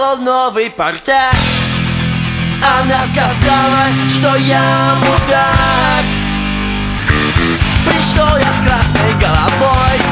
нашел новый портрет. Она сказала, что я мудак. Пришел я с красной головой,